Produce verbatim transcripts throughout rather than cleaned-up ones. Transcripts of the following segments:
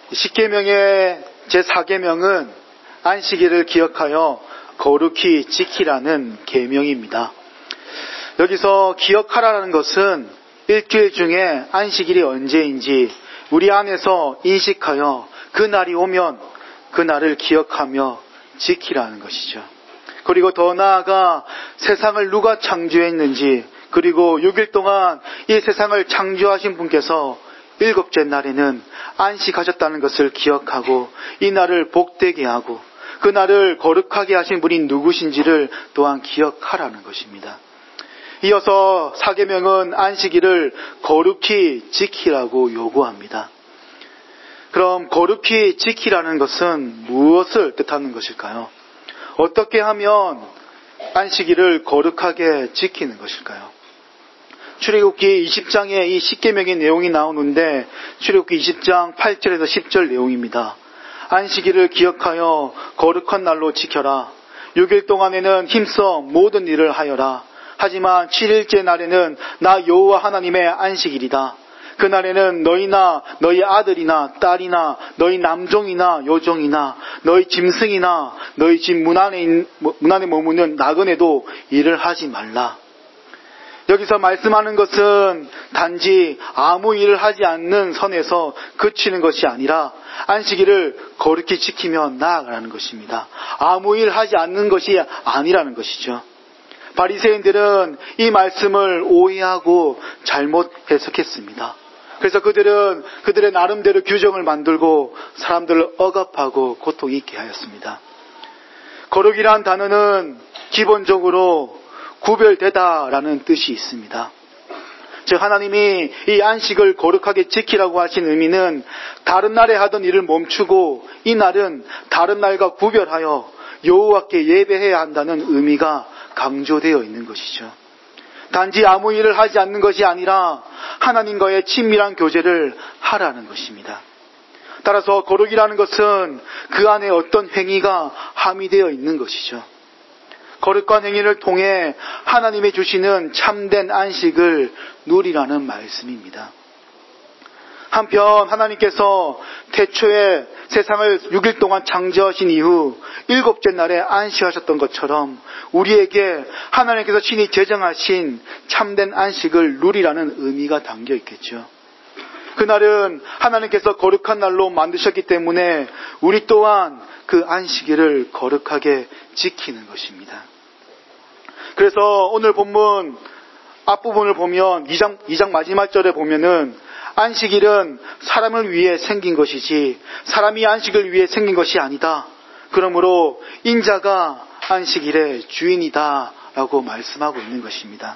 십계명의 제사 계명은 안식일을 기억하여 거룩히 지키라는 계명입니다. 여기서 기억하라는 것은 일주일 중에 안식일이 언제인지 우리 안에서 인식하여 그 날이 오면 그 날을 기억하며 지키라는 것이죠. 그리고 더 나아가 세상을 누가 창조했는지, 그리고 육 일 동안 이 세상을 창조하신 분께서 일곱째 날에는 안식하셨다는 것을 기억하고 이 날을 복되게 하고 그 날을 거룩하게 하신 분이 누구신지를 또한 기억하라는 것입니다. 이어서 사계명은 안식일을 거룩히 지키라고 요구합니다. 그럼 거룩히 지키라는 것은 무엇을 뜻하는 것일까요? 어떻게 하면 안식일을 거룩하게 지키는 것일까요? 출애굽기 이십 장에 이 십계명의 내용이 나오는데 출애굽기 이십 장 팔 절에서 십 절 내용입니다. 안식일을 기억하여 거룩한 날로 지켜라. 육 일 동안에는 힘써 모든 일을 하여라. 하지만 칠 일째 날에는 나 여호와 하나님의 안식일이다. 그날에는 너희나 너희 아들이나 딸이나 너희 남종이나 여종이나 너희 짐승이나 너희 집 문 안에, 문 안에 머무는 나그네도 일을 하지 말라. 여기서 말씀하는 것은 단지 아무 일을 하지 않는 선에서 그치는 것이 아니라 안식일을 거룩히 지키며 나아가라는 것입니다. 아무 일 하지 않는 것이 아니라는 것이죠. 바리새인들은 이 말씀을 오해하고 잘못 해석했습니다. 그래서 그들은 그들의 나름대로 규정을 만들고 사람들을 억압하고 고통 있게 하였습니다. 거룩이란 단어는 기본적으로 구별되다라는 뜻이 있습니다. 즉 하나님이 이 안식을 거룩하게 지키라고 하신 의미는 다른 날에 하던 일을 멈추고 이 날은 다른 날과 구별하여 여호와께 예배해야 한다는 의미가 강조되어 있는 것이죠. 단지 아무 일을 하지 않는 것이 아니라 하나님과의 친밀한 교제를 하라는 것입니다. 따라서 거룩이라는 것은 그 안에 어떤 행위가 함의되어 있는 것이죠. 거룩한 행위를 통해 하나님이 주시는 참된 안식을 누리라는 말씀입니다. 한편 하나님께서 태초에 세상을 육 일 동안 창조하신 이후 일곱째 날에 안식하셨던 것처럼 우리에게 하나님께서 친히 제정하신 참된 안식을 누리라는 의미가 담겨 있겠죠. 그날은 하나님께서 거룩한 날로 만드셨기 때문에 우리 또한 그 안식일을 거룩하게 지키는 것입니다. 그래서 오늘 본문 앞부분을 보면 이 장, 이 장 마지막 절에 보면은 안식일은 사람을 위해 생긴 것이지 사람이 안식을 위해 생긴 것이 아니다. 그러므로 인자가 안식일의 주인이다 라고 말씀하고 있는 것입니다.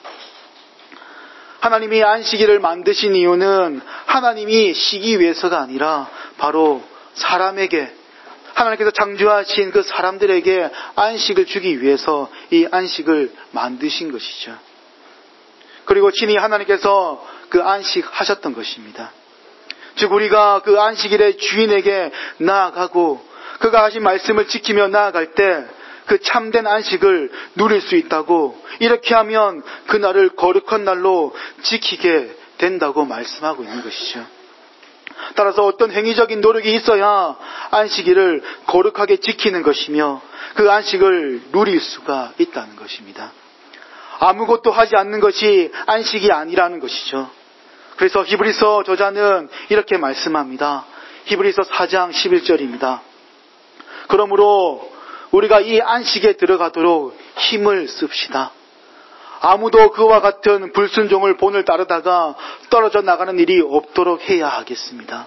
하나님이 안식일을 만드신 이유는 하나님이 쉬기 위해서가 아니라 바로 사람에게, 하나님께서 창조하신 그 사람들에게 안식을 주기 위해서 이 안식을 만드신 것이죠. 그리고 친히 하나님께서 그 안식하셨던 것입니다. 즉 우리가 그 안식일의 주인에게 나아가고 그가 하신 말씀을 지키며 나아갈 때 그 참된 안식을 누릴 수 있다고, 이렇게 하면 그 날을 거룩한 날로 지키게 된다고 말씀하고 있는 것이죠. 따라서 어떤 행위적인 노력이 있어야 안식일을 거룩하게 지키는 것이며 그 안식을 누릴 수가 있다는 것입니다. 아무것도 하지 않는 것이 안식이 아니라는 것이죠. 그래서 히브리서 저자는 이렇게 말씀합니다. 히브리서 사 장 십일 절입니다. 그러므로 우리가 이 안식에 들어가도록 힘을 씁시다. 아무도 그와 같은 불순종을 본을 따르다가 떨어져 나가는 일이 없도록 해야 하겠습니다.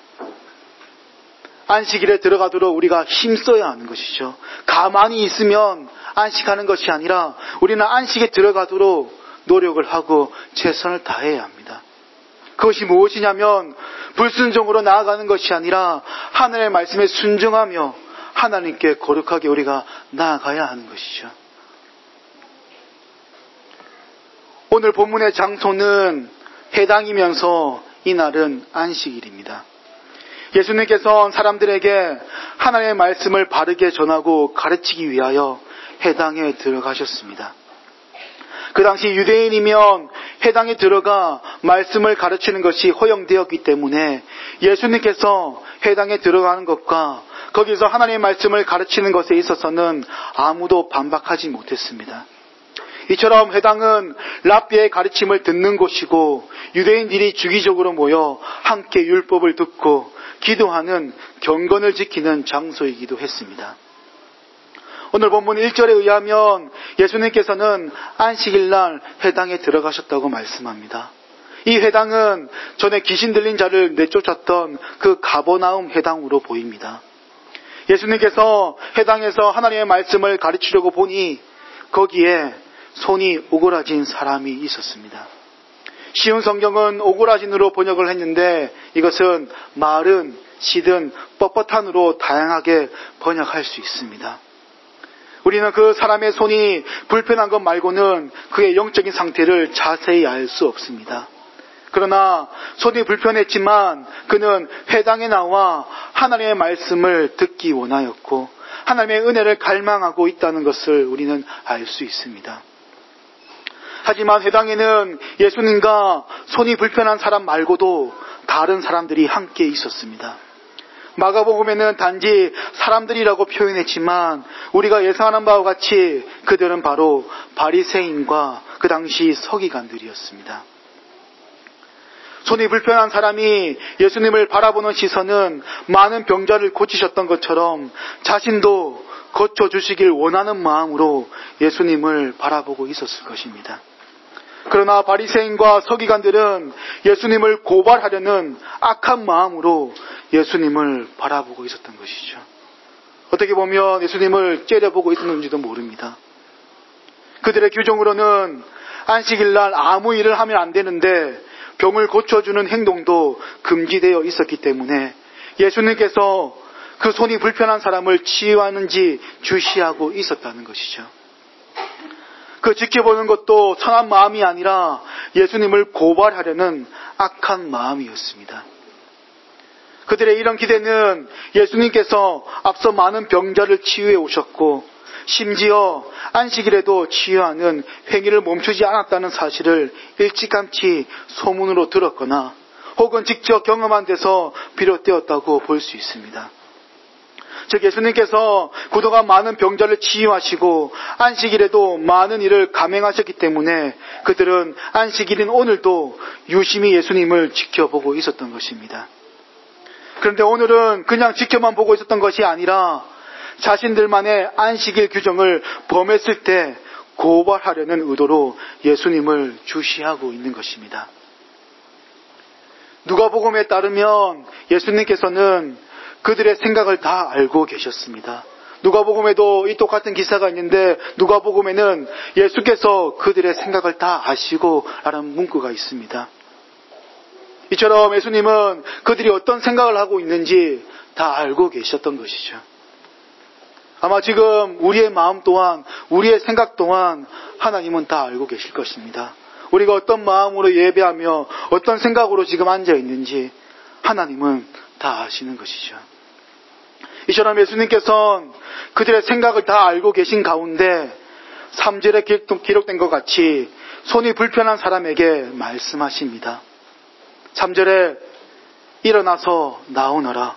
안식일에 들어가도록 우리가 힘써야 하는 것이죠. 가만히 있으면 안식하는 것이 아니라 우리는 안식에 들어가도록 노력을 하고 최선을 다해야 합니다. 그것이 무엇이냐면 불순종으로 나아가는 것이 아니라 하나님의 말씀에 순종하며 하나님께 거룩하게 우리가 나아가야 하는 것이죠. 오늘 본문의 장소는 해당이면서 이날은 안식일입니다. 예수님께서 사람들에게 하나님의 말씀을 바르게 전하고 가르치기 위하여 해당에 들어가셨습니다. 그 당시 유대인이면 회당에 들어가 말씀을 가르치는 것이 허용되었기 때문에 예수님께서 회당에 들어가는 것과 거기서 하나님의 말씀을 가르치는 것에 있어서는 아무도 반박하지 못했습니다. 이처럼 회당은 랍비의 가르침을 듣는 곳이고 유대인들이 주기적으로 모여 함께 율법을 듣고 기도하는 경건을 지키는 장소이기도 했습니다. 오늘 본문 일 절에 의하면 예수님께서는 안식일날 회당에 들어가셨다고 말씀합니다. 이 회당은 전에 귀신 들린 자를 내쫓았던 그 가버나움 회당으로 보입니다. 예수님께서 회당에서 하나님의 말씀을 가르치려고 보니 거기에 손이 오그라진 사람이 있었습니다. 쉬운 성경은 오그라진으로 번역을 했는데 이것은 말은 시든 뻣뻣한으로 다양하게 번역할 수 있습니다. 우리는 그 사람의 손이 불편한 것 말고는 그의 영적인 상태를 자세히 알 수 없습니다. 그러나 손이 불편했지만 그는 회당에 나와 하나님의 말씀을 듣기 원하였고 하나님의 은혜를 갈망하고 있다는 것을 우리는 알 수 있습니다. 하지만 회당에는 예수님과 손이 불편한 사람 말고도 다른 사람들이 함께 있었습니다. 마가복음에는 단지 사람들이라고 표현했지만 우리가 예상하는 바와 같이 그들은 바로 바리새인과 그 당시 서기관들이었습니다. 손이 불편한 사람이 예수님을 바라보는 시선은 많은 병자를 고치셨던 것처럼 자신도 고쳐주시길 원하는 마음으로 예수님을 바라보고 있었을 것입니다. 그러나 바리새인과 서기관들은 예수님을 고발하려는 악한 마음으로 예수님을 바라보고 있었던 것이죠. 어떻게 보면 예수님을 째려보고 있었는지도 모릅니다. 그들의 규정으로는 안식일날 아무 일을 하면 안 되는데 병을 고쳐주는 행동도 금지되어 있었기 때문에 예수님께서 그 손이 불편한 사람을 치유하는지 주시하고 있었다는 것이죠. 그 지켜보는 것도 선한 마음이 아니라 예수님을 고발하려는 악한 마음이었습니다. 그들의 이런 기대는 예수님께서 앞서 많은 병자를 치유해 오셨고 심지어 안식일에도 치유하는 행위를 멈추지 않았다는 사실을 일찌감치 소문으로 들었거나 혹은 직접 경험한 데서 비롯되었다고 볼 수 있습니다. 즉 예수님께서 그동안 많은 병자를 치유하시고 안식일에도 많은 일을 감행하셨기 때문에 그들은 안식일인 오늘도 유심히 예수님을 지켜보고 있었던 것입니다. 그런데 오늘은 그냥 지켜만 보고 있었던 것이 아니라 자신들만의 안식일 규정을 범했을 때 고발하려는 의도로 예수님을 주시하고 있는 것입니다. 누가복음에 따르면 예수님께서는 그들의 생각을 다 알고 계셨습니다. 누가복음에도 이 똑같은 기사가 있는데 누가복음에는 예수께서 그들의 생각을 다 아시고 라는 문구가 있습니다. 이처럼 예수님은 그들이 어떤 생각을 하고 있는지 다 알고 계셨던 것이죠. 아마 지금 우리의 마음 또한 우리의 생각 또한 하나님은 다 알고 계실 것입니다. 우리가 어떤 마음으로 예배하며 어떤 생각으로 지금 앉아 있는지 하나님은 다 아시는 것이죠. 이처럼 예수님께서는 그들의 생각을 다 알고 계신 가운데 삼 절에 기록된 것 같이 손이 불편한 사람에게 말씀하십니다. 삼 절에 일어나서 나오너라.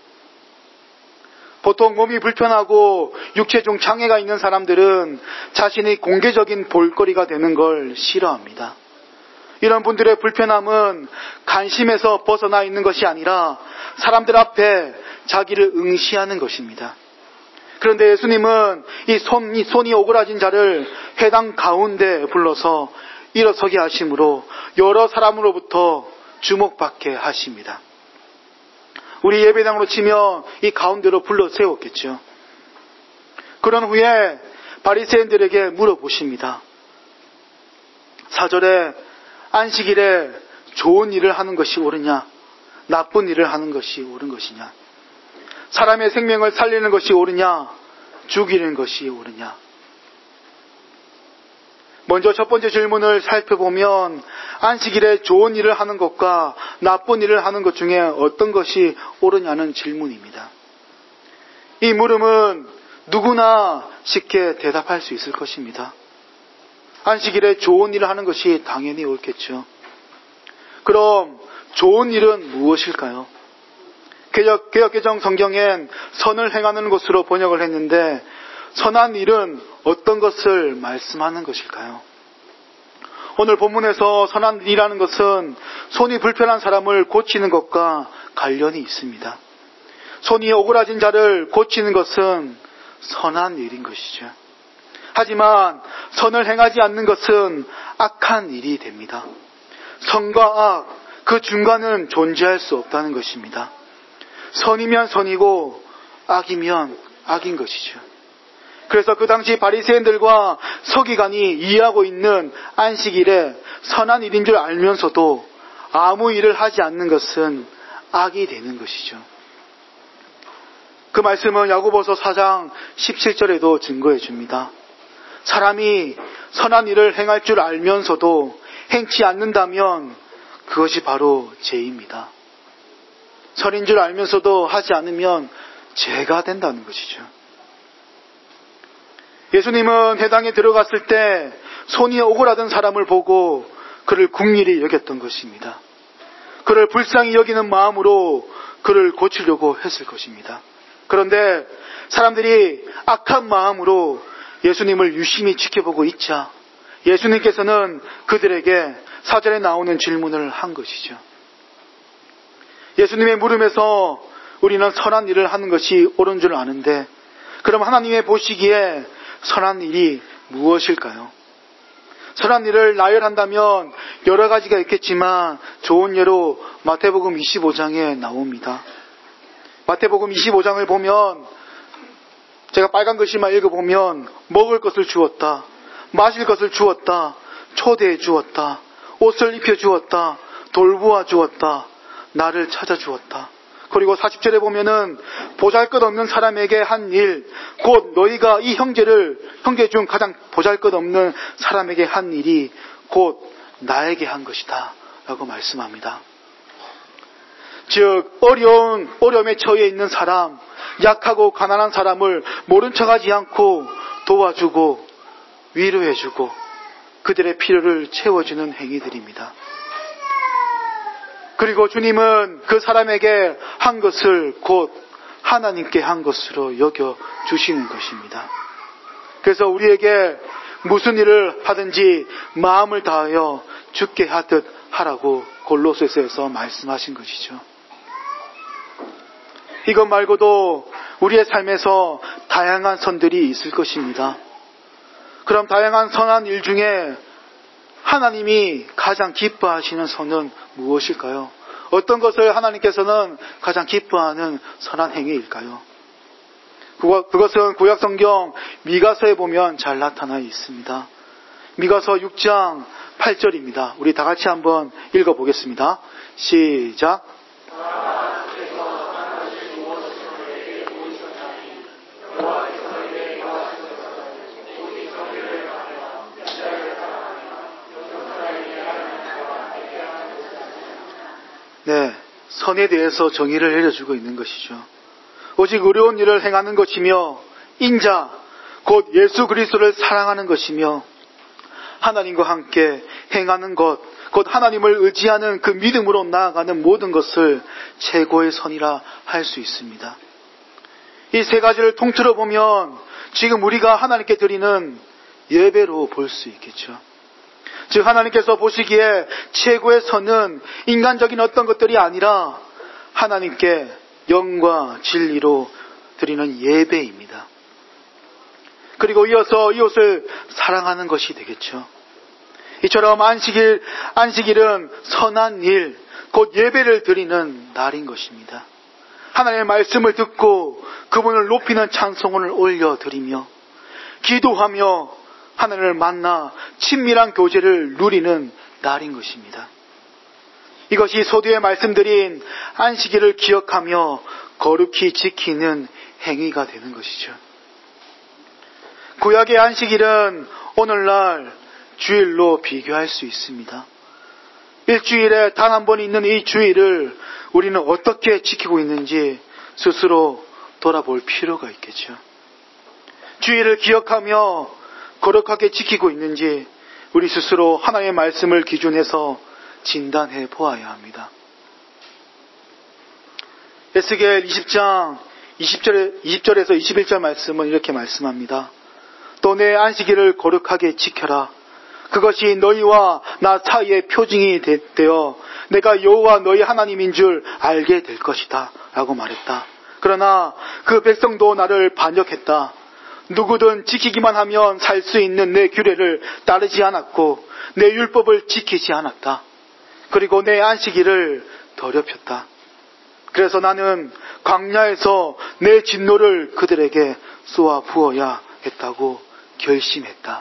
보통 몸이 불편하고 육체 중 장애가 있는 사람들은 자신이 공개적인 볼거리가 되는 걸 싫어합니다. 이런 분들의 불편함은 관심에서 벗어나 있는 것이 아니라 사람들 앞에 자기를 응시하는 것입니다. 그런데 예수님은 이 손, 이 손이 오그라진 자를 회당 가운데 불러서 일어서게 하심으로 여러 사람으로부터 주목받게 하십니다. 우리 예배당으로 치면 이 가운데로 불러 세웠겠죠. 그런 후에 바리새인들에게 물어보십니다. 사 절에 안식일에 좋은 일을 하는 것이 옳으냐, 나쁜 일을 하는 것이 옳은 것이냐, 사람의 생명을 살리는 것이 옳으냐, 죽이는 것이 옳으냐. 먼저 첫 번째 질문을 살펴보면 안식일에 좋은 일을 하는 것과 나쁜 일을 하는 것 중에 어떤 것이 옳으냐는 질문입니다. 이 물음은 누구나 쉽게 대답할 수 있을 것입니다. 안식일에 좋은 일을 하는 것이 당연히 옳겠죠. 그럼 좋은 일은 무엇일까요? 개역, 개역개정 성경엔 선을 행하는 것으로 번역을 했는데 선한 일은 어떤 것을 말씀하는 것일까요? 오늘 본문에서 선한 일이라는 것은 손이 불편한 사람을 고치는 것과 관련이 있습니다. 손이 오그라진 자를 고치는 것은 선한 일인 것이죠. 하지만 선을 행하지 않는 것은 악한 일이 됩니다. 선과 악, 그 중간은 존재할 수 없다는 것입니다. 선이면 선이고 악이면 악인 것이죠. 그래서 그 당시 바리새인들과 서기관이 이해하고 있는 안식일에 선한 일인 줄 알면서도 아무 일을 하지 않는 것은 악이 되는 것이죠. 그 말씀은 야고보서 사 장 십칠 절에도 증거해 줍니다. 사람이 선한 일을 행할 줄 알면서도 행치 않는다면 그것이 바로 죄입니다. 선인 줄 알면서도 하지 않으면 죄가 된다는 것이죠. 예수님은 회당에 들어갔을 때 손이 오그라든 사람을 보고 그를 긍휼히 여겼던 것입니다. 그를 불쌍히 여기는 마음으로 그를 고치려고 했을 것입니다. 그런데 사람들이 악한 마음으로 예수님을 유심히 지켜보고 있자 예수님께서는 그들에게 사 절에 나오는 질문을 한 것이죠. 예수님의 물음에서 우리는 선한 일을 하는 것이 옳은 줄 아는데 그럼 하나님의 보시기에 선한 일이 무엇일까요? 선한 일을 나열한다면 여러 가지가 있겠지만 좋은 예로 마태복음 이십오 장에 나옵니다. 마태복음 이십오 장을 보면 제가 빨간 글씨만 읽어보면 먹을 것을 주었다, 마실 것을 주었다, 초대해 주었다, 옷을 입혀 주었다, 돌보아 주었다, 나를 찾아 주었다. 그리고 사십 절에 보면은 보잘것없는 사람에게 한 일, 곧 너희가 이 형제를 형제 중 가장 보잘것없는 사람에게 한 일이 곧 나에게 한 것이다 라고 말씀합니다. 즉 어려운 어려움에 처해 있는 사람, 약하고 가난한 사람을 모른 척하지 않고 도와주고 위로해주고 그들의 필요를 채워주는 행위들입니다. 그리고 주님은 그 사람에게 한 것을 곧 하나님께 한 것으로 여겨 주시는 것입니다. 그래서 우리에게 무슨 일을 하든지 마음을 다하여 주께 하듯 하라고 골로새서에서 말씀하신 것이죠. 이것 말고도 우리의 삶에서 다양한 선들이 있을 것입니다. 그럼 다양한 선한 일 중에 하나님이 가장 기뻐하시는 선은 무엇일까요? 어떤 것을 하나님께서는 가장 기뻐하는 선한 행위일까요? 그것은 구약성경 미가서에 보면 잘 나타나 있습니다. 미가서 육 장 팔 절입니다. 우리 다 같이 한번 읽어보겠습니다. 시작. 네, 선에 대해서 정의를 내려주고 있는 것이죠. 오직 의로운 일을 행하는 것이며 인자, 곧 예수 그리스도를 사랑하는 것이며 하나님과 함께 행하는 것, 곧 하나님을 의지하는 그 믿음으로 나아가는 모든 것을 최고의 선이라 할 수 있습니다. 이 세 가지를 통틀어 보면 지금 우리가 하나님께 드리는 예배로 볼 수 있겠죠. 즉 하나님께서 보시기에 최고의 선은 인간적인 어떤 것들이 아니라 하나님께 영과 진리로 드리는 예배입니다. 그리고 이어서 이웃을 사랑하는 것이 되겠죠. 이처럼 안식일, 안식일은 선한 일, 곧 예배를 드리는 날인 것입니다. 하나님의 말씀을 듣고 그분을 높이는 찬송을 올려드리며 기도하며 하나님을 만나 친밀한 교제를 누리는 날인 것입니다. 이것이 소두에 말씀드린 안식일을 기억하며 거룩히 지키는 행위가 되는 것이죠. 구약의 안식일은 오늘날 주일로 비교할 수 있습니다. 일주일에 단 한 번 있는 이 주일을 우리는 어떻게 지키고 있는지 스스로 돌아볼 필요가 있겠죠. 주일을 기억하며 거룩하게 지키고 있는지 우리 스스로 하나님의 말씀을 기준해서 진단해 보아야 합니다. 에스겔 이십 장 이십 절에서 이십일 절 말씀은 이렇게 말씀합니다. 또 내 안식일을 거룩하게 지켜라. 그것이 너희와 나 사이의 표징이 되어 내가 여호와 너희 하나님인 줄 알게 될 것이다 라고 말했다. 그러나 그 백성도 나를 반역했다. 누구든 지키기만 하면 살 수 있는 내 규례를 따르지 않았고 내 율법을 지키지 않았다. 그리고 내 안식일을 더럽혔다. 그래서 나는 광야에서 내 진노를 그들에게 쏘아 부어야 했다고 결심했다.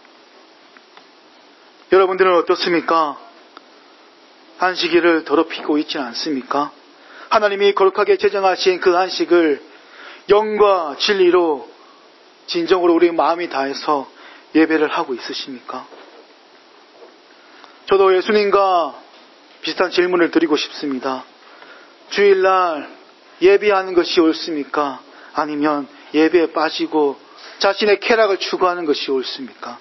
여러분들은 어떻습니까? 안식일을 더럽히고 있지 않습니까? 하나님이 거룩하게 제정하신 그 안식을 영과 진리로 진정으로 우리 마음이 다해서 예배를 하고 있으십니까? 저도 예수님과 비슷한 질문을 드리고 싶습니다. 주일날 예배하는 것이 옳습니까? 아니면 예배에 빠지고 자신의 쾌락을 추구하는 것이 옳습니까?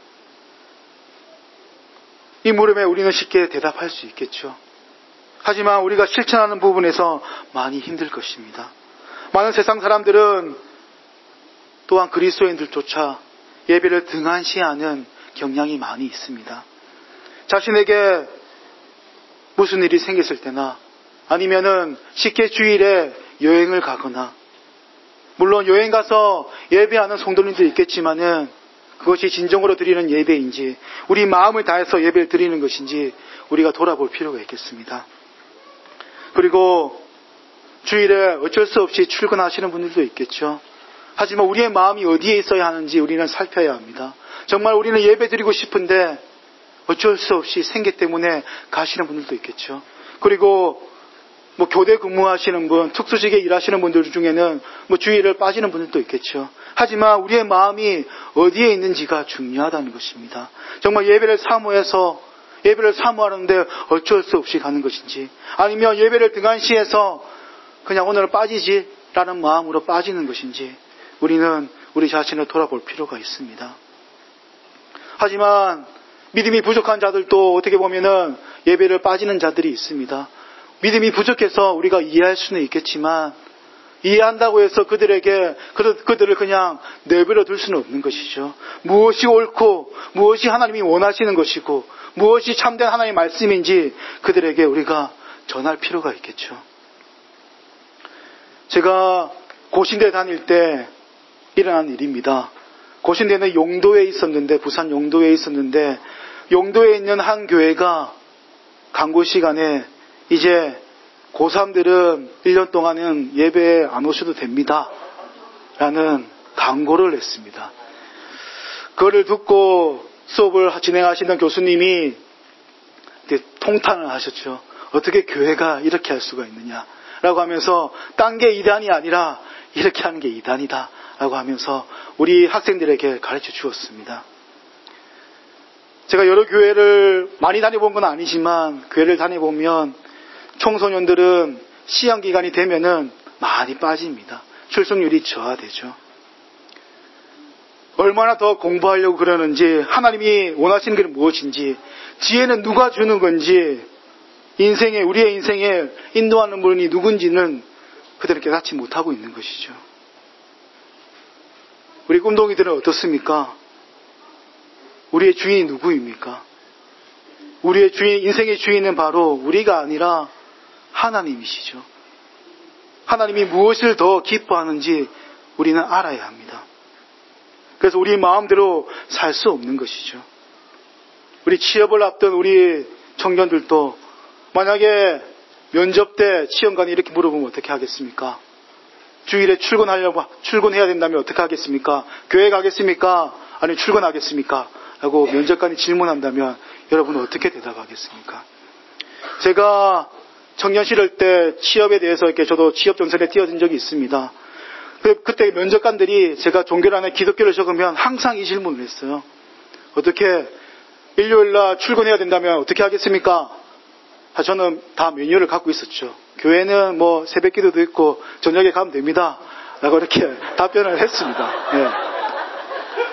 이 물음에 우리는 쉽게 대답할 수 있겠죠. 하지만 우리가 실천하는 부분에서 많이 힘들 것입니다. 많은 세상 사람들은 또한 그리스도인들조차 예배를 등한시하는 경향이 많이 있습니다. 자신에게 무슨 일이 생겼을 때나 아니면은 쉽게 주일에 여행을 가거나, 물론 여행 가서 예배하는 성도님도 있겠지만은 그것이 진정으로 드리는 예배인지 우리 마음을 다해서 예배를 드리는 것인지 우리가 돌아볼 필요가 있겠습니다. 그리고 주일에 어쩔 수 없이 출근하시는 분들도 있겠죠. 하지만 우리의 마음이 어디에 있어야 하는지 우리는 살펴야 합니다. 정말 우리는 예배 드리고 싶은데 어쩔 수 없이 생계 때문에 가시는 분들도 있겠죠. 그리고 뭐 교대 근무하시는 분, 특수직에 일하시는 분들 중에는 뭐 주일을 빠지는 분들도 있겠죠. 하지만 우리의 마음이 어디에 있는지가 중요하다는 것입니다. 정말 예배를 사모해서 예배를 사모하는데 어쩔 수 없이 가는 것인지, 아니면 예배를 등한시해서 그냥 오늘 빠지지 라는 마음으로 빠지는 것인지 우리는 우리 자신을 돌아볼 필요가 있습니다. 하지만 믿음이 부족한 자들도 어떻게 보면은 예배를 빠지는 자들이 있습니다. 믿음이 부족해서 우리가 이해할 수는 있겠지만 이해한다고 해서 그들에게 그들을 그냥 내버려 둘 수는 없는 것이죠. 무엇이 옳고 무엇이 하나님이 원하시는 것이고 무엇이 참된 하나님의 말씀인지 그들에게 우리가 전할 필요가 있겠죠. 제가 고신대 다닐 때 일어난 일입니다. 고신대는 용도에 있었는데, 부산 용도에 있었는데, 용도에 있는 한 교회가 강구 시간에 이제 고삼들은 일 년 동안은 예배에 안 오셔도 됩니다 라는 강고를 했습니다. 그거를 듣고 수업을 진행하시는 교수님이 통탄을 하셨죠. 어떻게 교회가 이렇게 할 수가 있느냐 라고 하면서 딴 게 이단이 아니라 이렇게 하는 게 이단이다 라고 하면서 우리 학생들에게 가르쳐 주었습니다. 제가 여러 교회를 많이 다녀본 건 아니지만 교회를 다녀보면 청소년들은 시험기간이 되면은 많이 빠집니다. 출석률이 저하되죠. 얼마나 더 공부하려고 그러는지, 하나님이 원하시는 게 무엇인지, 지혜는 누가 주는 건지, 인생에, 우리의 인생에 인도하는 분이 누군지는 그들은 깨닫지 못하고 있는 것이죠. 우리 꿈동이들은 어떻습니까? 우리의 주인이 누구입니까? 우리의 주인, 인생의 주인은 바로 우리가 아니라 하나님이시죠. 하나님이 무엇을 더 기뻐하는지 우리는 알아야 합니다. 그래서 우리 마음대로 살 수 없는 것이죠. 우리 취업을 앞둔 우리 청년들도 만약에 면접 때 시험관이 이렇게 물어보면 어떻게 하겠습니까? 주일에 출근하려고, 출근해야 된다면 어떻게 하겠습니까? 교회 가겠습니까? 아니면 출근하겠습니까? 라고 면접관이 질문한다면 여러분은 어떻게 대답하겠습니까? 제가 청년 시절 때 취업에 대해서 이렇게 저도 취업 전선에 뛰어든 적이 있습니다. 그때 면접관들이 제가 종교를 안에 기독교를 적으면 항상 이 질문을 했어요. 어떻게 일요일날 출근해야 된다면 어떻게 하겠습니까? 저는 다 메뉴를 갖고 있었죠. 교회는 뭐 새벽 기도도 있고 저녁에 가면 됩니다 라고 이렇게 답변을 했습니다. 예.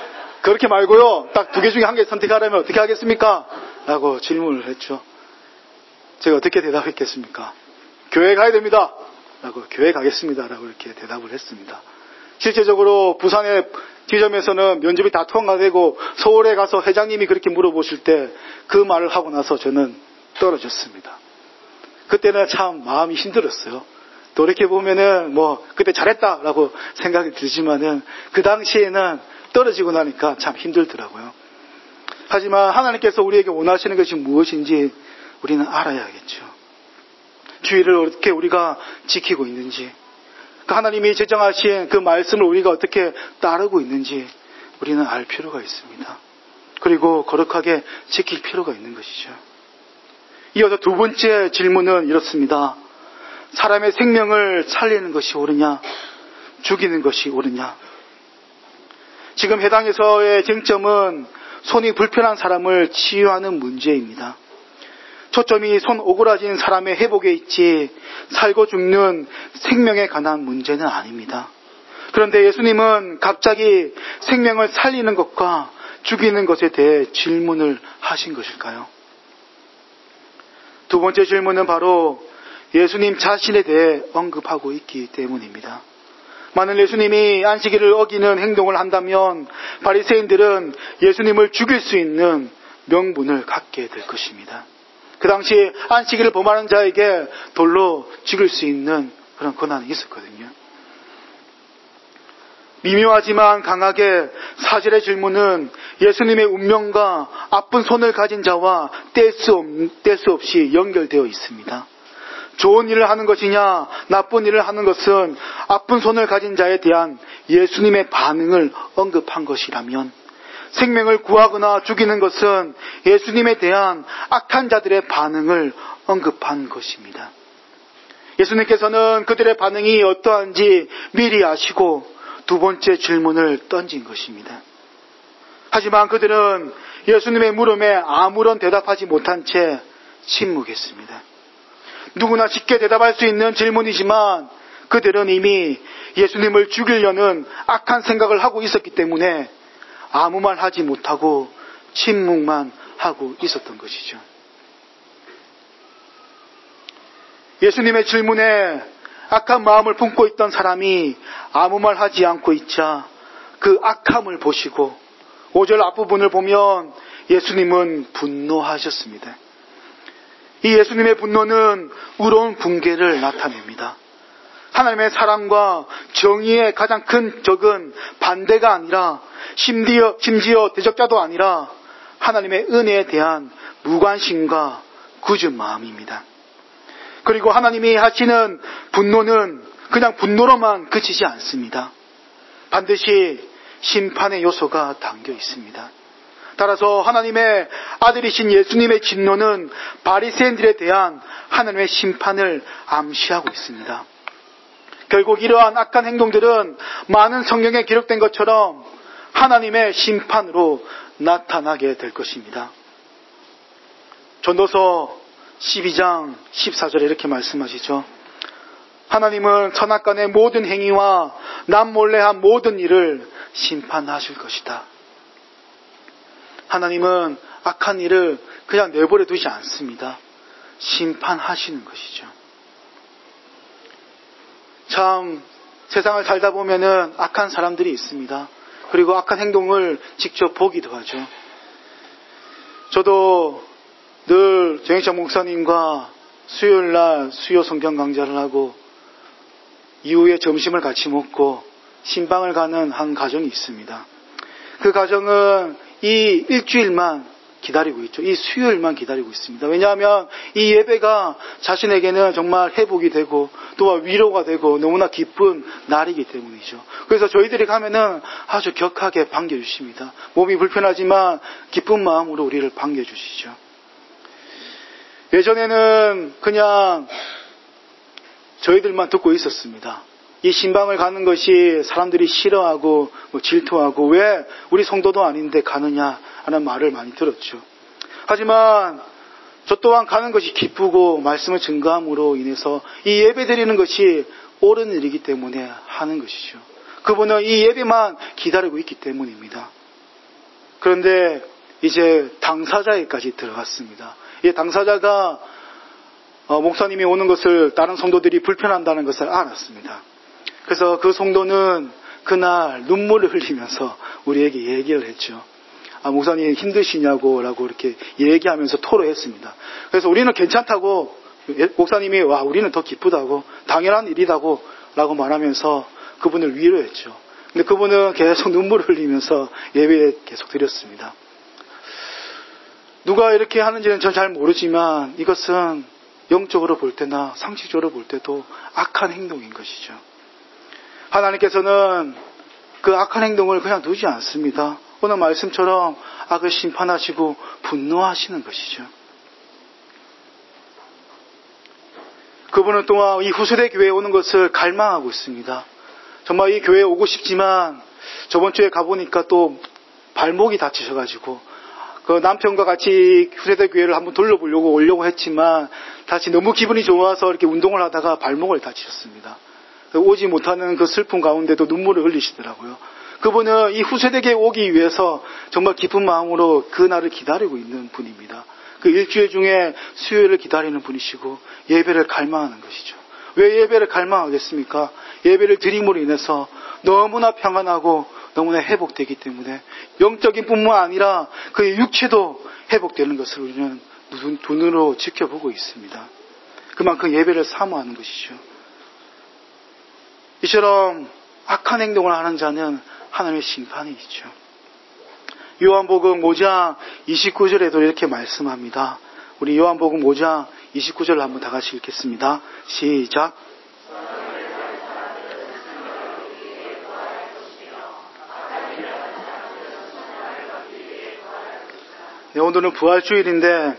그렇게 말고요. 딱 두 개 중에 한 개 선택하라면 어떻게 하겠습니까? 라고 질문을 했죠. 제가 어떻게 대답했겠습니까? 교회 가야 됩니다. 라고 교회 가겠습니다. 라고 이렇게 대답을 했습니다. 실제적으로 부산의 지점에서는 면접이 다 통과되고 서울에 가서 회장님이 그렇게 물어보실 때 그 말을 하고 나서 저는 떨어졌습니다. 그때는 참 마음이 힘들었어요. 돌이켜보면은 뭐 그때 잘했다라고 생각이 들지만은 그 당시에는 떨어지고 나니까 참 힘들더라고요. 하지만 하나님께서 우리에게 원하시는 것이 무엇인지 우리는 알아야겠죠. 주의를 어떻게 우리가 지키고 있는지, 그 하나님이 제정하신 그 말씀을 우리가 어떻게 따르고 있는지 우리는 알 필요가 있습니다. 그리고 거룩하게 지킬 필요가 있는 것이죠. 이어서 두 번째 질문은 이렇습니다. 사람의 생명을 살리는 것이 옳으냐, 죽이는 것이 옳으냐. 지금 해당에서의 쟁점은 손이 불편한 사람을 치유하는 문제입니다. 초점이 손 오그라진 사람의 회복에 있지 살고 죽는 생명에 관한 문제는 아닙니다. 그런데 예수님은 갑자기 생명을 살리는 것과 죽이는 것에 대해 질문을 하신 것일까요? 두 번째 질문은 바로 예수님 자신에 대해 언급하고 있기 때문입니다. 만일 예수님이 안식일을 어기는 행동을 한다면 바리새인들은 예수님을 죽일 수 있는 명분을 갖게 될 것입니다. 그 당시 안식일을 범하는 자에게 돌로 죽일 수 있는 그런 권한이 있었거든요. 미묘하지만 강하게 사실의 질문은 예수님의 운명과 아픈 손을 가진 자와 뗄 수 없, 뗄 수 없이 연결되어 있습니다. 좋은 일을 하는 것이냐, 나쁜 일을 하는 것은 아픈 손을 가진 자에 대한 예수님의 반응을 언급한 것이라면, 생명을 구하거나 죽이는 것은 예수님에 대한 악한 자들의 반응을 언급한 것입니다. 예수님께서는 그들의 반응이 어떠한지 미리 아시고 두 번째 질문을 던진 것입니다. 하지만 그들은 예수님의 물음에 아무런 대답하지 못한 채 침묵했습니다. 누구나 쉽게 대답할 수 있는 질문이지만 그들은 이미 예수님을 죽이려는 악한 생각을 하고 있었기 때문에 아무 말 하지 못하고 침묵만 하고 있었던 것이죠. 예수님의 질문에 악한 마음을 품고 있던 사람이 아무 말 하지 않고 있자 그 악함을 보시고 오 절 앞부분을 보면 예수님은 분노하셨습니다. 이 예수님의 분노는 우러운 붕괴를 나타냅니다. 하나님의 사랑과 정의의 가장 큰 적은 반대가 아니라 심지어, 심지어 대적자도 아니라 하나님의 은혜에 대한 무관심과 굳은 마음입니다. 그리고 하나님이 하시는 분노는 그냥 분노로만 그치지 않습니다. 반드시 심판의 요소가 담겨 있습니다. 따라서 하나님의 아들이신 예수님의 진노는 바리새인들에 대한 하나님의 심판을 암시하고 있습니다. 결국 이러한 악한 행동들은 많은 성경에 기록된 것처럼 하나님의 심판으로 나타나게 될 것입니다. 전도서 십이 장 십사 절에 이렇게 말씀하시죠. 하나님은 선악간의 모든 행위와 남몰래 한 모든 일을 심판하실 것이다. 하나님은 악한 일을 그냥 내버려 두지 않습니다. 심판하시는 것이죠. 참 세상을 살다 보면은 악한 사람들이 있습니다. 그리고 악한 행동을 직접 보기도 하죠. 저도 늘 정익찬 목사님과 수요일날 수요 성경 강좌를 하고 이후에 점심을 같이 먹고 신방을 가는 한 가정이 있습니다. 그 가정은 이 일주일만 기다리고 있죠. 이 수요일만 기다리고 있습니다. 왜냐하면 이 예배가 자신에게는 정말 회복이 되고 또 위로가 되고 너무나 기쁜 날이기 때문이죠. 그래서 저희들이 가면은 아주 격하게 반겨주십니다. 몸이 불편하지만 기쁜 마음으로 우리를 반겨주시죠. 예전에는 그냥 저희들만 듣고 있었습니다. 이 신방을 가는 것이 사람들이 싫어하고 뭐 질투하고 왜 우리 성도도 아닌데 가느냐 하는 말을 많이 들었죠. 하지만 저 또한 가는 것이 기쁘고 말씀을 증거함으로 인해서 이 예배 드리는 것이 옳은 일이기 때문에 하는 것이죠. 그분은 이 예배만 기다리고 있기 때문입니다. 그런데 이제 당사자에까지 들어갔습니다. 이 당사자가 어, 목사님이 오는 것을 다른 성도들이 불편한다는 것을 알았습니다. 그래서 그 성도는 그날 눈물을 흘리면서 우리에게 얘기를 했죠. 아, 목사님 힘드시냐고 라고 이렇게 얘기하면서 토로했습니다. 그래서 우리는 괜찮다고, 목사님이 와 우리는 더 기쁘다고, 당연한 일이다고 라고 말하면서 그분을 위로했죠. 근데 그분은 계속 눈물을 흘리면서 예배에 계속 드렸습니다. 누가 이렇게 하는지는 전 잘 모르지만 이것은 영적으로 볼 때나 상식적으로 볼 때도 악한 행동인 것이죠. 하나님께서는 그 악한 행동을 그냥 두지 않습니다. 오늘 말씀처럼 악을 심판하시고 분노하시는 것이죠. 그분은 또한 이 후세대 교회에 오는 것을 갈망하고 있습니다. 정말 이 교회에 오고 싶지만 저번 주에 가보니까 또 발목이 다치셔가지고 그 남편과 같이 후세대 교회를 한번 돌려보려고 오려고 했지만 다시 너무 기분이 좋아서 이렇게 운동을 하다가 발목을 다치셨습니다. 오지 못하는 그 슬픔 가운데도 눈물을 흘리시더라고요. 그분은 이 후세대교에 오기 위해서 정말 기쁜 마음으로 그 날을 기다리고 있는 분입니다. 그 일주일 중에 수요일을 기다리는 분이시고 예배를 갈망하는 것이죠. 왜 예배를 갈망하겠습니까? 예배를 드림으로 인해서 너무나 평안하고 너무나 회복되기 때문에 영적인 뿐만 아니라 그의 육체도 회복되는 것을 우리는 눈으로 지켜보고 있습니다. 그만큼 예배를 사모하는 것이죠. 이처럼 악한 행동을 하는 자는 하나님의 심판이 있죠. 요한복음 오 장 이십구 절에도 이렇게 말씀합니다. 우리 요한복음 오 장 이십구 절을 한번 다 같이 읽겠습니다. 시작. 네, 오늘은 부활주일인데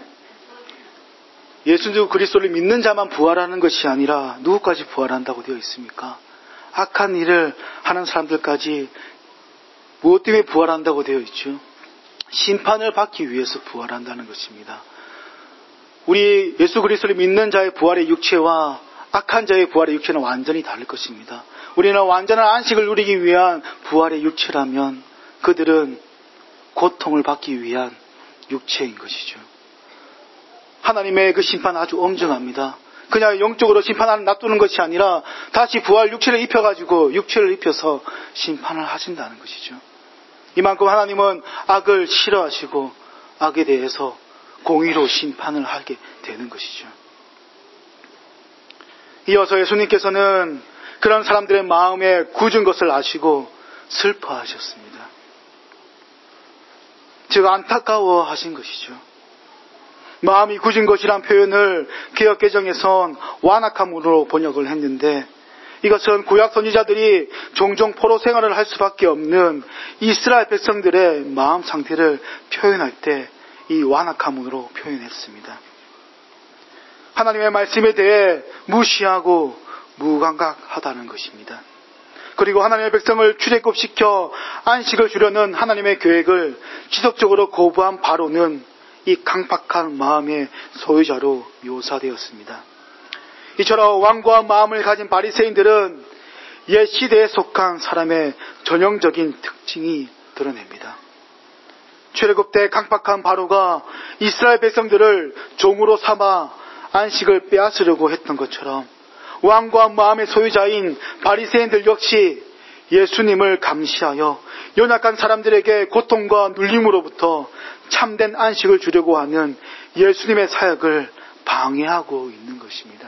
예수 그리스도를 믿는 자만 부활하는 것이 아니라 누구까지 부활한다고 되어 있습니까? 악한 일을 하는 사람들까지 무엇 때문에 부활한다고 되어 있죠? 심판을 받기 위해서 부활한다는 것입니다. 우리 예수 그리스도를 믿는 자의 부활의 육체와 악한 자의 부활의 육체는 완전히 다를 것입니다. 우리는 완전한 안식을 누리기 위한 부활의 육체라면 그들은 고통을 받기 위한 육체인 것이죠. 하나님의 그 심판은 아주 엄중합니다. 그냥 영적으로 심판하는 놔두는 것이 아니라 다시 부활 육체를 입혀가지고 육체를 입혀서 심판을 하신다는 것이죠. 이만큼 하나님은 악을 싫어하시고 악에 대해서 공의로 심판을 하게 되는 것이죠. 이어서 예수님께서는 그런 사람들의 마음에 굳은 것을 아시고 슬퍼하셨습니다. 즉 안타까워 하신 것이죠. 마음이 굳은 것이란 표현을 개역개정에선 완악함으로 번역을 했는데 이것은 구약 선지자들이 종종 포로 생활을 할 수밖에 없는 이스라엘 백성들의 마음 상태를 표현할 때 이 완악함으로 표현했습니다. 하나님의 말씀에 대해 무시하고 무감각하다는 것입니다. 그리고 하나님의 백성을 출애굽시켜 안식을 주려는 하나님의 계획을 지속적으로 거부한 바로는 이 강팍한 마음의 소유자로 묘사되었습니다. 이처럼 완고한 마음을 가진 바리새인들은 옛 시대에 속한 사람의 전형적인 특징이 드러냅니다. 출애굽 때 강팍한 바로가 이스라엘 백성들을 종으로 삼아 안식을 빼앗으려고 했던 것처럼 완고한 마음의 소유자인 바리새인들 역시 예수님을 감시하여 연약한 사람들에게 고통과 눌림으로부터 참된 안식을 주려고 하는 예수님의 사역을 방해하고 있는 것입니다.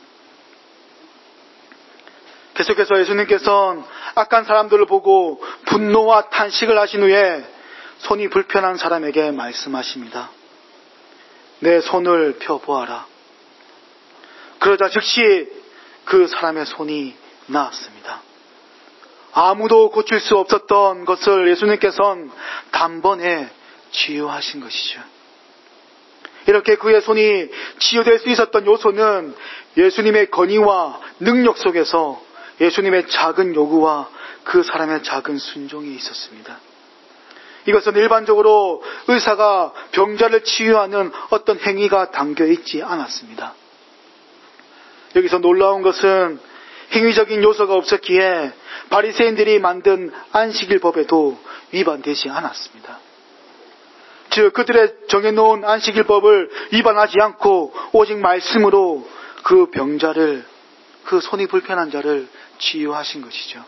계속해서 예수님께서는 악한 사람들을 보고 분노와 탄식을 하신 후에 손이 불편한 사람에게 말씀하십니다. 내 손을 펴보아라. 그러자 즉시 그 사람의 손이 나았습니다. 아무도 고칠 수 없었던 것을 예수님께서는 단번에 치유하신 것이죠. 이렇게 그의 손이 치유될 수 있었던 요소는 예수님의 권위와 능력 속에서 예수님의 작은 요구와 그 사람의 작은 순종이 있었습니다. 이것은 일반적으로 의사가 병자를 치유하는 어떤 행위가 담겨 있지 않았습니다. 여기서 놀라운 것은 행위적인 요소가 없었기에 바리새인들이 만든 안식일법에도 위반되지 않았습니다. 즉 그들의 정해놓은 안식일법을 위반하지 않고 오직 말씀으로 그 병자를, 그 손이 불편한 자를 치유하신 것이죠.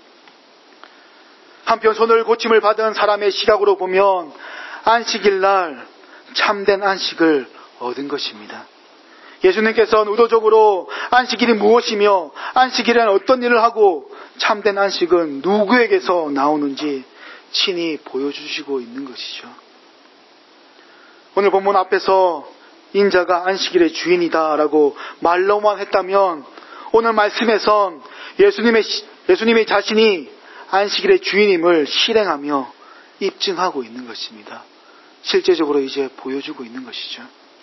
한편 손을 고침을 받은 사람의 시각으로 보면 안식일 날 참된 안식을 얻은 것입니다. 예수님께서는 의도적으로 안식일이 무엇이며 안식일에는 어떤 일을 하고 참된 안식은 누구에게서 나오는지 친히 보여주시고 있는 것이죠. 오늘 본문 앞에서 인자가 안식일의 주인이다라고 말로만 했다면 오늘 말씀에선 예수님의, 예수님의 자신이 안식일의 주인임을 실행하며 입증하고 있는 것입니다. 실제적으로 이제 보여주고 있는 것이죠.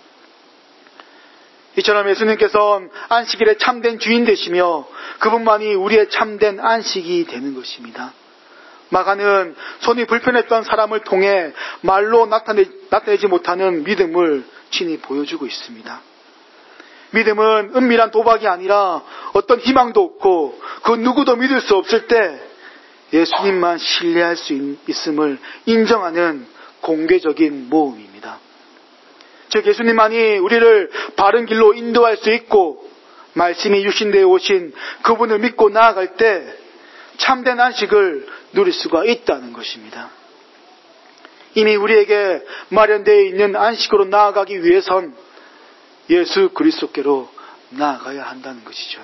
이처럼 예수님께서는 안식일의 참된 주인 되시며 그분만이 우리의 참된 안식이 되는 것입니다. 마가는 손이 불편했던 사람을 통해 말로 나타내, 나타내지 못하는 믿음을 친히 보여주고 있습니다. 믿음은 은밀한 도박이 아니라 어떤 희망도 없고 그 누구도 믿을 수 없을 때 예수님만 신뢰할 수 있음을 인정하는 공개적인 모험입니다. 즉 예수님만이 우리를 바른 길로 인도할 수 있고 말씀이 육신되어 오신 그분을 믿고 나아갈 때 참된 안식을 누릴 수가 있다는 것입니다. 이미 우리에게 마련되어 있는 안식으로 나아가기 위해선 예수 그리스도께로 나아가야 한다는 것이죠.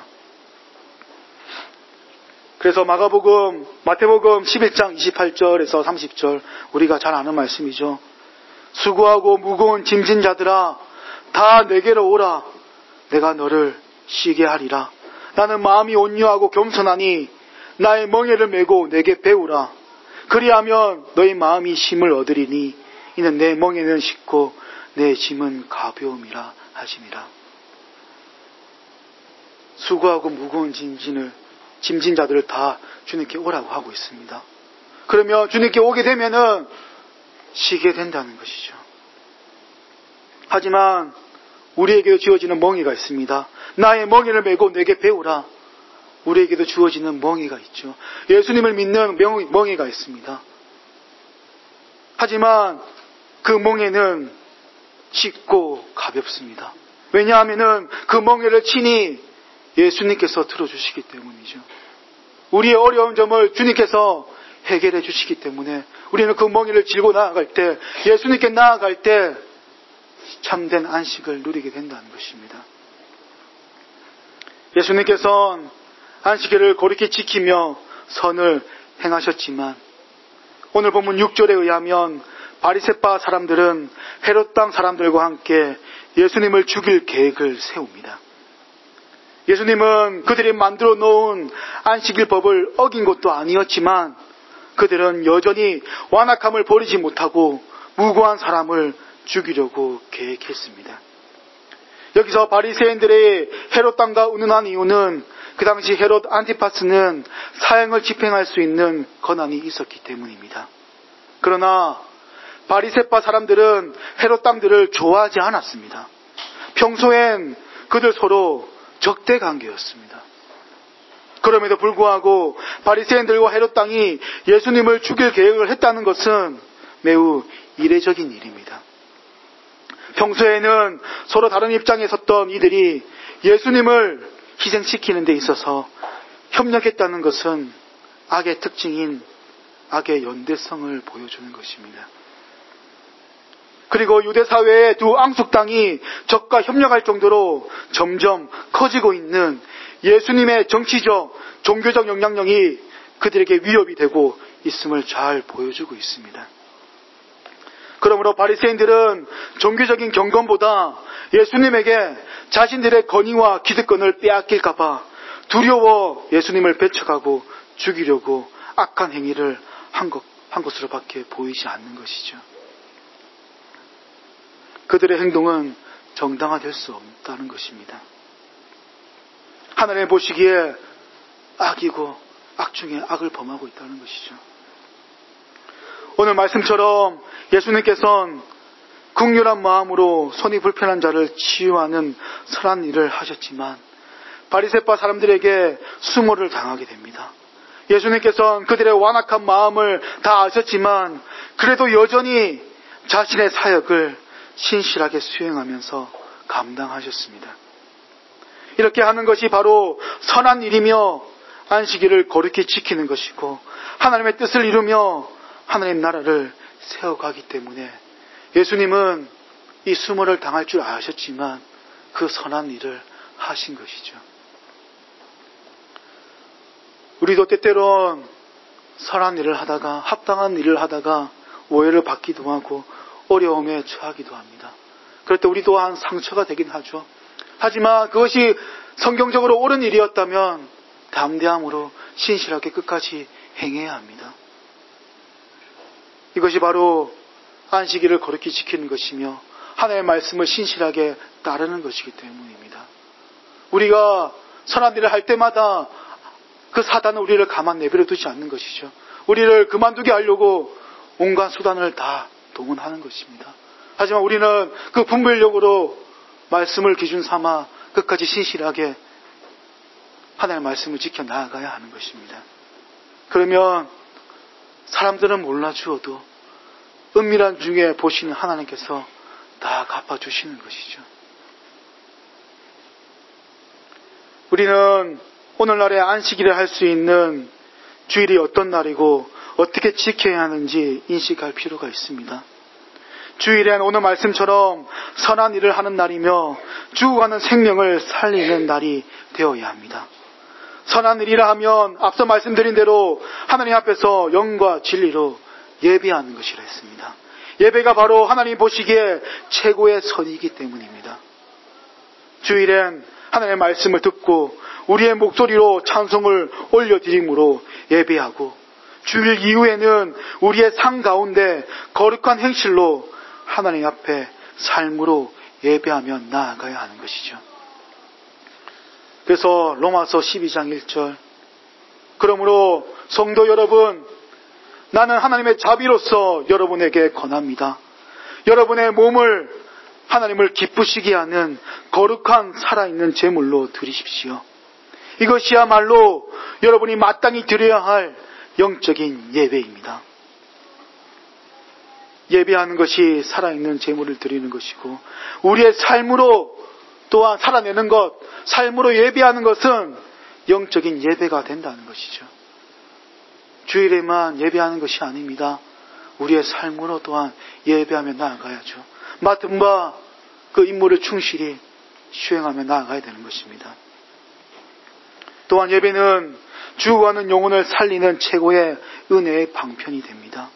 그래서 마가복음, 마태복음 십일 장 이십팔 절에서 삼십 절 우리가 잘 아는 말씀이죠. 수고하고 무거운 짐진 자들아 다 내게로 오라. 내가 너를 쉬게 하리라. 나는 마음이 온유하고 겸손하니 나의 멍에를 메고 내게 배우라. 그리하면 너희 마음이 쉼을 얻으리니 이는 내 멍에는 쉽고 내 짐은 가벼움이라 하시니라. 수고하고 무거운 짐진을 짐진 자들을 다 주님께 오라고 하고 있습니다. 그러면 주님께 오게 되면은 쉬게 된다는 것이죠. 하지만 우리에게도 주어지는 멍에가 있습니다. 나의 멍에를 메고 내게 배우라. 우리에게도 주어지는 멍에가 있죠. 예수님을 믿는 멍에가 있습니다. 하지만 그 멍에는 쉽고 가볍습니다. 왜냐하면은 그 멍에를 친히 예수님께서 들어주시기 때문이죠. 우리의 어려운 점을 주님께서 해결해 주시기 때문에 우리는 그 멍에를 쥐고 나아갈 때, 예수님께 나아갈 때 참된 안식을 누리게 된다는 것입니다. 예수님께서는 안식일을 거룩히 지키며 선을 행하셨지만 오늘 본문 육 절에 의하면 바리새파 사람들은 헤롯 땅 사람들과 함께 예수님을 죽일 계획을 세웁니다. 예수님은 그들이 만들어 놓은 안식일 법을 어긴 것도 아니었지만 그들은 여전히 완악함을 버리지 못하고 무고한 사람을 죽이려고 계획했습니다. 여기서 바리새인들의 헤롯 땅과 운운한 이유는 그 당시 헤롯 안티파스는 사형을 집행할 수 있는 권한이 있었기 때문입니다. 그러나 바리새파 사람들은 헤롯 땅들을 좋아하지 않았습니다. 평소엔 그들 서로 적대 관계였습니다. 그럼에도 불구하고 바리새인들과 헤롯 땅이 예수님을 죽일 계획을 했다는 것은 매우 이례적인 일입니다. 평소에는 서로 다른 입장에 섰던 이들이 예수님을 희생시키는 데 있어서 협력했다는 것은 악의 특징인 악의 연대성을 보여주는 것입니다. 그리고 유대 사회의 두 앙숙당이 적과 협력할 정도로 점점 커지고 있는 예수님의 정치적, 종교적 영향력이 그들에게 위협이 되고 있음을 잘 보여주고 있습니다. 그러므로 바리새인들은 종교적인 경건보다 예수님에게 자신들의 권위와 기득권을 빼앗길까 봐 두려워 예수님을 배척하고 죽이려고 악한 행위를 한, 것, 한 것으로밖에 보이지 않는 것이죠. 그들의 행동은 정당화될 수 없다는 것입니다. 하나님 보시기에 악이고 악 중에 악을 범하고 있다는 것이죠. 오늘 말씀처럼 예수님께서는 긍휼한 마음으로 손이 불편한 자를 치유하는 선한 일을 하셨지만 바리새파 사람들에게 수모를 당하게 됩니다. 예수님께서는 그들의 완악한 마음을 다 아셨지만 그래도 여전히 자신의 사역을 신실하게 수행하면서 감당하셨습니다. 이렇게 하는 것이 바로 선한 일이며 안식일을 거룩히 지키는 것이고 하나님의 뜻을 이루며 하나님 나라를 세워가기 때문에 예수님은 이 수모를 당할 줄 아셨지만 그 선한 일을 하신 것이죠. 우리도 때때론 선한 일을 하다가 합당한 일을 하다가 오해를 받기도 하고 어려움에 처하기도 합니다. 그럴 때 우리 또한 상처가 되긴 하죠. 하지만 그것이 성경적으로 옳은 일이었다면 담대함으로 신실하게 끝까지 행해야 합니다. 이것이 바로 안식일을 거룩히 지키는 것이며 하나님의 말씀을 신실하게 따르는 것이기 때문입니다. 우리가 선한 일을 할 때마다 그 사단은 우리를 가만 내버려 두지 않는 것이죠. 우리를 그만두게 하려고 온갖 수단을 다 동원하는 것입니다. 하지만 우리는 그 분별력으로 말씀을 기준 삼아 끝까지 신실하게 하나님의 말씀을 지켜 나아가야 하는 것입니다. 그러면 사람들은 몰라주어도 은밀한 중에 보시는 하나님께서 다 갚아주시는 것이죠. 우리는 오늘날에 안식일을 할 수 있는 주일이 어떤 날이고 어떻게 지켜야 하는지 인식할 필요가 있습니다. 주일엔 오늘 말씀처럼 선한 일을 하는 날이며 죽어가는 생명을 살리는 날이 되어야 합니다. 선한 일이라 하면 앞서 말씀드린 대로 하나님 앞에서 영과 진리로 예배하는 것이라 했습니다. 예배가 바로 하나님 보시기에 최고의 선이기 때문입니다. 주일엔 하나님의 말씀을 듣고 우리의 목소리로 찬송을 올려드림으로 예배하고 주일 이후에는 우리의 삶 가운데 거룩한 행실로 하나님 앞에 삶으로 예배하며 나아가야 하는 것이죠. 그래서 로마서 십이 장 일 절 그러므로 성도 여러분 나는 하나님의 자비로서 여러분에게 권합니다. 여러분의 몸을 하나님을 기쁘시게 하는 거룩한 살아있는 제물로 드리십시오. 이것이야말로 여러분이 마땅히 드려야 할 영적인 예배입니다. 예배하는 것이 살아있는 제물을 드리는 것이고 우리의 삶으로 또한 살아내는 것, 삶으로 예배하는 것은 영적인 예배가 된다는 것이죠. 주일에만 예배하는 것이 아닙니다. 우리의 삶으로 또한 예배하며 나아가야죠. 맡은 바 그 임무를 충실히 수행하며 나아가야 되는 것입니다. 또한 예배는 죽어가는 영혼을 살리는 최고의 은혜의 방편이 됩니다.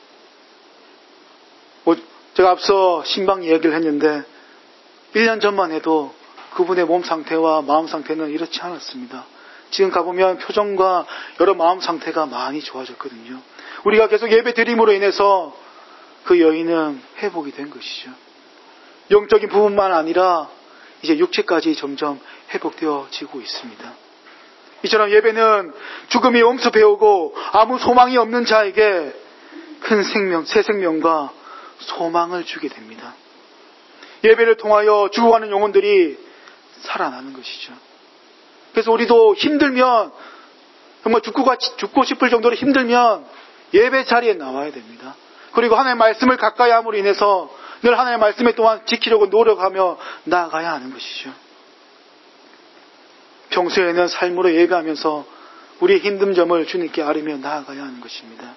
제가 앞서 신방 이야기를 했는데 일 년 전만 해도 그분의 몸 상태와 마음 상태는 이렇지 않았습니다. 지금 가보면 표정과 여러 마음 상태가 많이 좋아졌거든요. 우리가 계속 예배 드림으로 인해서 그 여인은 회복이 된 것이죠. 영적인 부분만 아니라 이제 육체까지 점점 회복되어지고 있습니다. 이처럼 예배는 죽음이 엄습해오고 아무 소망이 없는 자에게 큰 생명, 새 생명과 소망을 주게 됩니다. 예배를 통하여 죽어가는 영혼들이 살아나는 것이죠. 그래서 우리도 힘들면 정말 죽고, 죽고 싶을 정도로 힘들면 예배 자리에 나와야 됩니다. 그리고 하나님의 말씀을 가까이 함으로 인해서 늘 하나님의 말씀에 또한 지키려고 노력하며 나아가야 하는 것이죠. 평소에는 삶으로 예배하면서 우리의 힘든 점을 주님께 아뢰며 나아가야 하는 것입니다.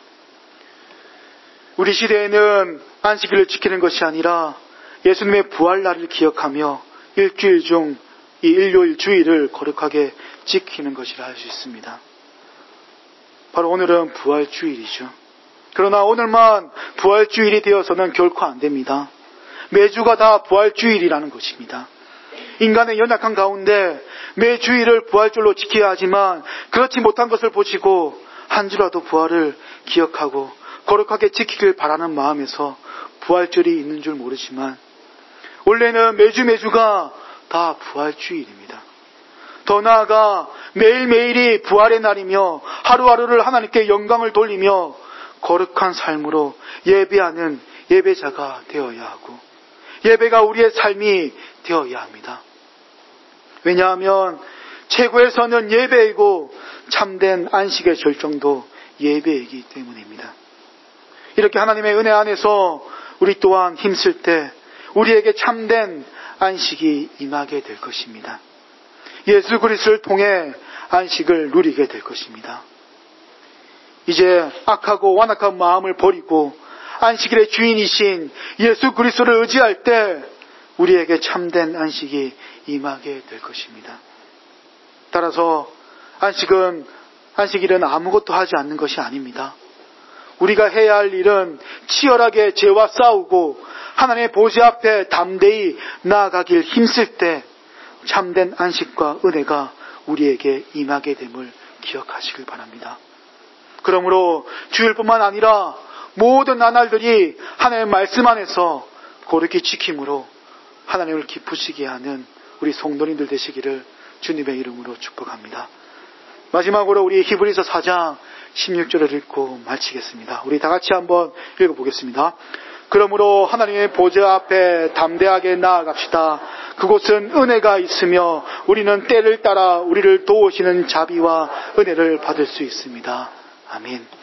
우리 시대에는 안식일을 지키는 것이 아니라 예수님의 부활날을 기억하며 일주일 중 이 일요일 주일을 거룩하게 지키는 것이라 할 수 있습니다. 바로 오늘은 부활주일이죠. 그러나 오늘만 부활주일이 되어서는 결코 안 됩니다. 매주가 다 부활주일이라는 것입니다. 인간의 연약한 가운데 매 주일을 부활절로 지켜야 하지만 그렇지 못한 것을 보시고 한 주라도 부활을 기억하고 거룩하게 지키길 바라는 마음에서 부활절이 있는 줄 모르지만 원래는 매주 매주가 다 부활주일입니다. 더 나아가 매일매일이 부활의 날이며 하루하루를 하나님께 영광을 돌리며 거룩한 삶으로 예배하는 예배자가 되어야 하고 예배가 우리의 삶이 되어야 합니다. 왜냐하면 최고의 선은 예배이고 참된 안식의 절정도 예배이기 때문입니다. 이렇게 하나님의 은혜 안에서 우리 또한 힘쓸 때 우리에게 참된 안식이 임하게 될 것입니다. 예수 그리스도를 통해 안식을 누리게 될 것입니다. 이제 악하고 완악한 마음을 버리고 안식일의 주인이신 예수 그리스도를 의지할 때 우리에게 참된 안식이 임하게 될 것입니다. 따라서 안식은 안식일은 아무것도 하지 않는 것이 아닙니다. 우리가 해야 할 일은 치열하게 죄와 싸우고 하나님의 보좌 앞에 담대히 나아가길 힘쓸 때 참된 안식과 은혜가 우리에게 임하게 됨을 기억하시길 바랍니다. 그러므로 주일뿐만 아니라 모든 나날들이 하나님의 말씀 안에서 거룩히 지킴으로 하나님을 기쁘시게 하는 우리 성도님들 되시기를 주님의 이름으로 축복합니다. 마지막으로 우리 히브리서 사 장 십육 절을 읽고 마치겠습니다. 우리 다 같이 한번 읽어보겠습니다. 그러므로 하나님의 보좌 앞에 담대하게 나아갑시다. 그곳은 은혜가 있으며 우리는 때를 따라 우리를 도우시는 자비와 은혜를 받을 수 있습니다. 아멘.